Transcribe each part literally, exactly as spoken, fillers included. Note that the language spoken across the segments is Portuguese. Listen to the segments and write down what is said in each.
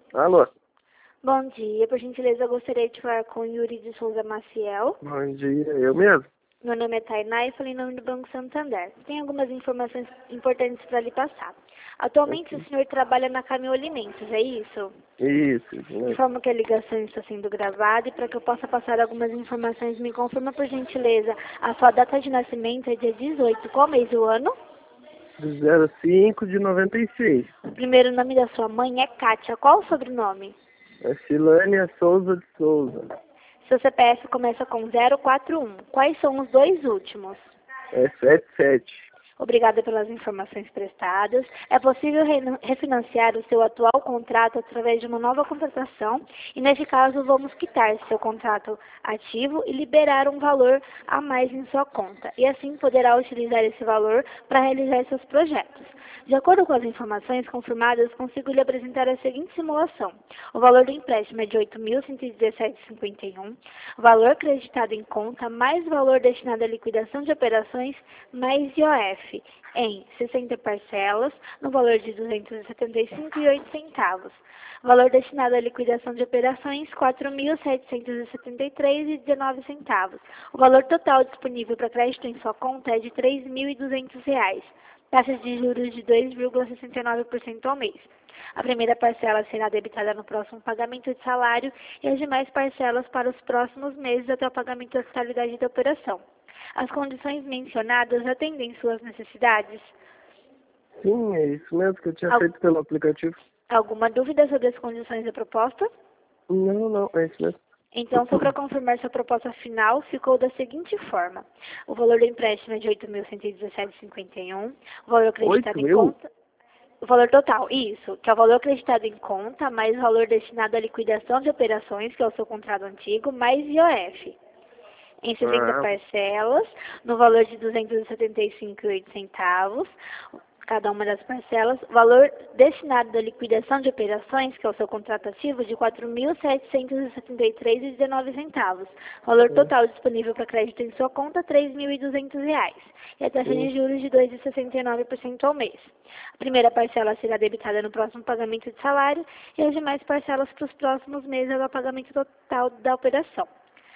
Alô, Bom dia, por gentileza, eu gostaria de falar com Yuri de Souza Maciel. bom dia, eu mesmo? Meu nome é Tainá e falei em nome do Banco Santander. Tem algumas informações importantes para lhe passar. Atualmente Ok. o senhor trabalha na Camil Alimentos, é isso? Isso, isso mesmo. Informo que a ligação está sendo gravada e para que eu possa passar algumas informações, me confirma por gentileza. A sua data de nascimento é dia dezoito, qual mês do ano? Do zero cinco de noventa e seis. O primeiro nome da sua mãe é Kátia, qual o sobrenome? É Silânia Souza de Souza. Seu C P F começa com zero quatro um. Quais são os dois últimos? É sete sete. Obrigada pelas informações prestadas. É possível re- refinanciar o seu atual contrato através de uma nova contratação e, nesse caso, vamos quitar seu contrato ativo e liberar um valor a mais em sua conta. E assim poderá utilizar esse valor para realizar seus projetos. De acordo com as informações confirmadas, consigo lhe apresentar a seguinte simulação. O valor do empréstimo é de oito mil cento e dezessete vírgula cinquenta e um, valor creditado em conta, mais valor destinado à liquidação de operações, mais I O F, em sessenta parcelas, no valor de duzentos e setenta e cinco reais e oito centavos. Valor destinado à liquidação de operações, quatro mil setecentos e setenta e três reais e dezenove centavos. O valor total disponível para crédito em sua conta é de três mil e duzentos reais. Taxas de juros de dois vírgula sessenta e nove por cento ao mês. A primeira parcela será debitada no próximo pagamento de salário e as demais parcelas para os próximos meses até o pagamento da totalidade da operação. As condições mencionadas atendem suas necessidades? Sim, é isso mesmo que eu tinha Al- feito pelo aplicativo. Alguma dúvida sobre as condições da proposta? Não, não, é isso mesmo. Então, só para confirmar, sua proposta final ficou da seguinte forma. O valor do empréstimo é de oito mil cento e dezessete reais e cinquenta e um, o valor acreditado Oito em mil? conta... O valor total, isso, que é o valor acreditado em conta, mais o valor destinado à liquidação de operações, que é o seu contrato antigo, mais I O F. Em sessenta Ah, parcelas, no valor de duzentos e setenta e cinco reais e oito centavos, cada uma das parcelas, valor destinado à liquidação de operações, que é o seu contrato ativo, de quatro mil setecentos e setenta e três reais e dezenove centavos. Valor sim, total disponível para crédito em sua conta, três mil e duzentos reais. E a taxa sim. de juros de dois vírgula sessenta e nove por cento ao mês. A primeira parcela será debitada no próximo pagamento de salário e as demais parcelas para os próximos meses ao pagamento total da operação.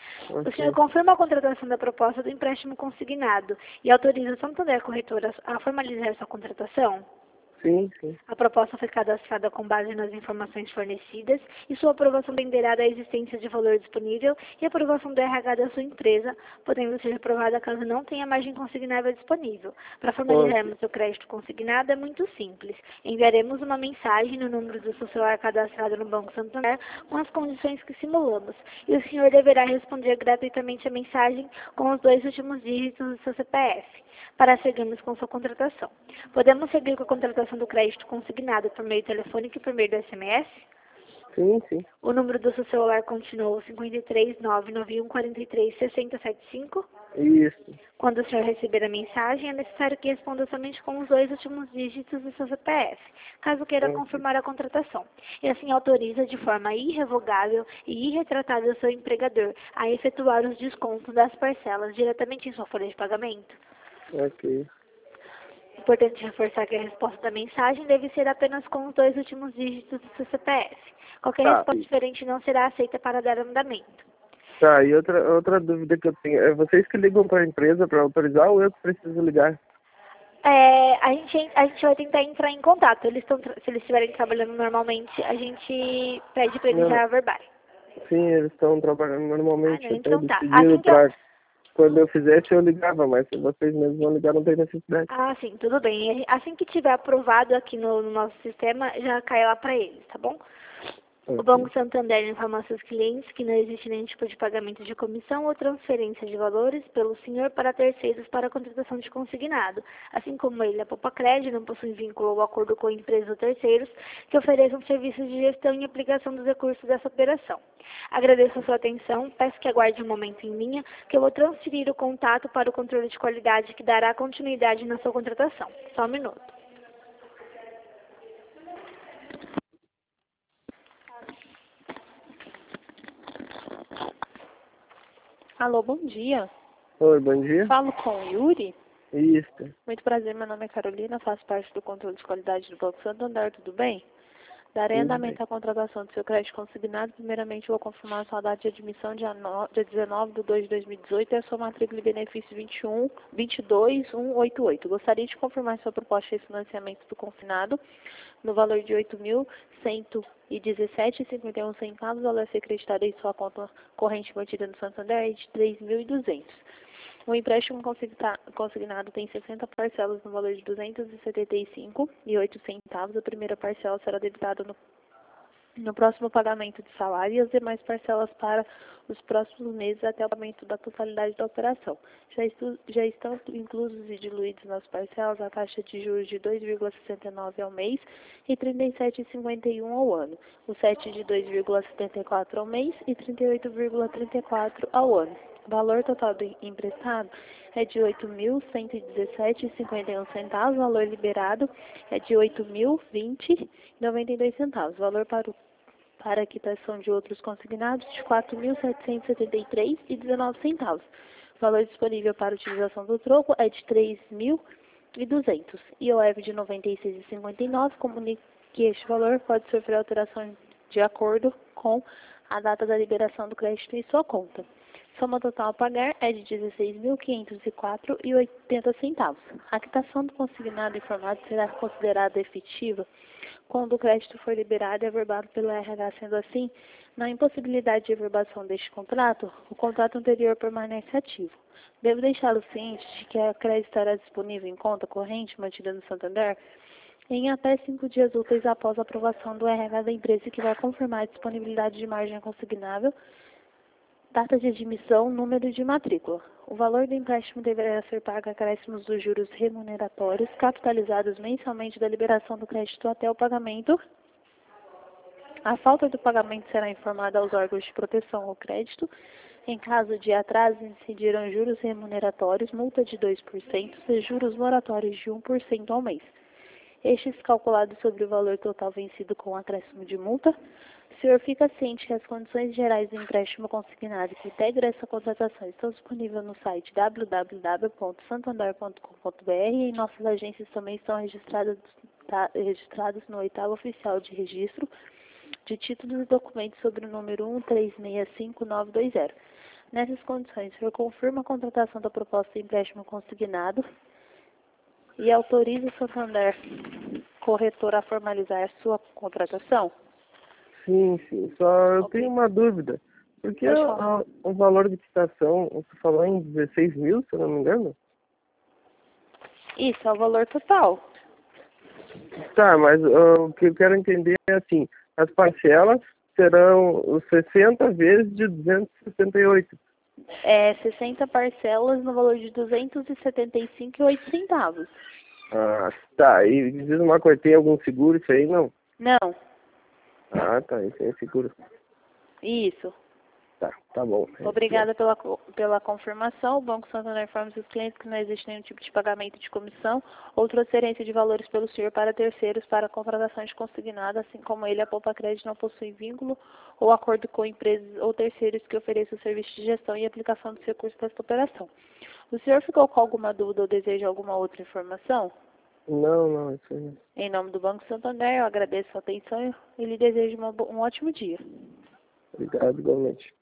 O senhor Ok. confirma a contratação da proposta do empréstimo consignado e autoriza o Santander Corretora a formalizar sua contratação? Sim, sim. A proposta foi cadastrada com base nas informações fornecidas e sua aprovação dependerá da existência de valor disponível e aprovação do R H da sua empresa, podendo ser aprovada caso não tenha margem consignável disponível. Para Ok. formalizarmos o crédito consignado é muito simples. Enviaremos uma mensagem no número do seu celular cadastrado no Banco Santander com as condições que simulamos e o senhor deverá responder gratuitamente a mensagem com os dois últimos dígitos do seu C P F para seguirmos com sua contratação. Podemos seguir com a contratação do crédito consignado por meio telefônico e por meio do S M S? Sim, sim. O número do seu celular continua cinco três nove nove um quatro três seis zero sete cinco. Isso. Quando o senhor receber a mensagem, é necessário que responda somente com os dois últimos dígitos do seu C P F, caso queira Ok. confirmar a contratação. E assim autoriza de forma irrevogável e irretratável o seu empregador a efetuar os descontos das parcelas diretamente em sua folha de pagamento. Ok. Importante reforçar que a resposta da mensagem deve ser apenas com os dois últimos dígitos do seu C P F. Qualquer Tá. resposta E, diferente não será aceita para dar andamento. tá, e outra, outra dúvida que eu tenho. É vocês que ligam para a empresa para autorizar ou eu que preciso ligar? É, a, gente, a gente vai tentar entrar em contato. Eles tão, tra- se eles estiverem trabalhando normalmente, a gente pede para eles Não, já verbarem. sim, eles estão trabalhando Ah, normalmente, não, até então eles tá. pediram Assim que eu, para quando eu fizesse eu ligava, mas se vocês mesmos vão ligar não tem necessidade. ah, sim, tudo bem. Assim que tiver aprovado aqui no, no nosso sistema, já cai lá para eles, tá bom? O Ok. Banco Santander informa aos seus clientes que não existe nenhum tipo de pagamento de comissão ou transferência de valores pelo senhor para terceiros para a contratação de consignado, assim como ele, a Popacred, não possui vínculo ou acordo com empresas ou terceiros que ofereçam serviços de gestão e aplicação dos recursos dessa operação. Agradeço a sua atenção, peço que aguarde um momento em linha, que eu vou transferir o contato para o controle de qualidade que dará continuidade na sua contratação. Só um minuto. Alô, bom dia. Oi, bom dia. Falo com o Yuri. Isso. Muito prazer, meu nome é Carolina, faço parte do controle de qualidade do Banco Santander, tudo bem? Darei Tudo andamento bem. à contratação do seu crédito consignado. Primeiramente, vou confirmar a sua data de admissão, dia, no, dia dezenove de dois de dois mil e dezoito, e a sua matrícula e benefício vinte e um, vinte e dois mil cento e oitenta e oito. Gostaria de confirmar sua proposta de financiamento do confinado no valor de oito mil cento e dezessete reais e cinquenta e um centavos. O valor a ser acreditado em sua conta corrente mantida no Santander é de três mil e duzentos reais. O empréstimo consigna- consignado tem sessenta parcelas no valor de duzentos e setenta e cinco reais e oito centavos. A primeira parcela será debitada no, no próximo pagamento de salário e as demais parcelas para os próximos meses até o pagamento da totalidade da operação. Já, estu, já estão inclusos e diluídos nas parcelas a taxa de juros de dois vírgula sessenta e nove ao mês e trinta e sete vírgula cinquenta e um ao ano, o sete de dois vírgula setenta e quatro ao mês e trinta e oito vírgula trinta e quatro ao ano. O valor total do emprestado é de oito mil cento e dezessete reais e cinquenta e um centavos. O valor liberado é de oito mil e vinte reais e noventa e dois centavos. O valor para, o, para a quitação de outros consignados de quatro mil setecentos e setenta e três reais e dezenove centavos. O valor disponível para utilização do troco é de três mil e duzentos reais. E o I O F de noventa e seis reais e cinquenta e nove centavos. Comunique que este valor pode sofrer alteração de acordo com a data da liberação do crédito em sua conta. Soma total a pagar é de dezesseis mil quinhentos e quatro reais e oitenta centavos. A quitação do consignado informado será considerada efetiva quando o crédito for liberado e averbado pelo R H. Sendo assim, na impossibilidade de averbação deste contrato, o contrato anterior permanece ativo. Devo deixá-lo ciente de que a crédito estará disponível em conta corrente mantida no Santander em até cinco dias úteis após a aprovação do R H da empresa, que vai confirmar a disponibilidade de margem consignável, data de admissão, número de matrícula. O valor do empréstimo deverá ser pago a acréscimos dos juros remuneratórios, capitalizados mensalmente da liberação do crédito até o pagamento. A falta do pagamento será informada aos órgãos de proteção ao crédito. Em caso de atraso, incidirão juros remuneratórios, multa de dois por cento e juros moratórios de um por cento ao mês. Estes calculados sobre o valor total vencido com acréscimo de multa. O senhor fica ciente que as condições gerais do empréstimo consignado que integra essa contratação estão disponíveis no site w w w ponto santander ponto com ponto b r e em nossas agências também estão registradas, tá, registradas no oitavo oficial de registro de títulos e documentos sobre o número um três seis cinco nove dois zero. Nessas condições, o senhor confirma a contratação da proposta de empréstimo consignado e autoriza o Santander Corretor a formalizar a sua contratação? Sim, sim. Só eu Ok. tenho uma dúvida. Porque Pode o, falar. o valor de quitação, você falou em dezesseis mil, se eu não me engano? Isso é o valor total. Tá, mas uh, o que eu quero entender é assim, as parcelas serão os sessenta vezes de duzentos e sessenta e oito. É sessenta parcelas no valor de duzentos e setenta e cinco reais e oito centavos. Ah, tá. E diz uma coisa, tem algum seguro isso aí? Não? Não, Ah, tá. Isso é seguro. isso. Tá, tá bom. É Obrigada pela, co- pela confirmação. O Banco Santander informa seus clientes que não existe nenhum tipo de pagamento de comissão ou transferência de valores pelo senhor para terceiros para a contratação de consignado, assim como ele, a Poupa Crédito, não possui vínculo ou acordo com empresas ou terceiros que ofereçam o serviço de gestão e aplicação dos recursos desta operação. O senhor ficou com alguma dúvida ou deseja alguma outra informação? Não, não, isso aí não. Em nome do Banco Santander, eu agradeço a atenção e lhe desejo uma bo- um ótimo dia. Obrigado, igualmente.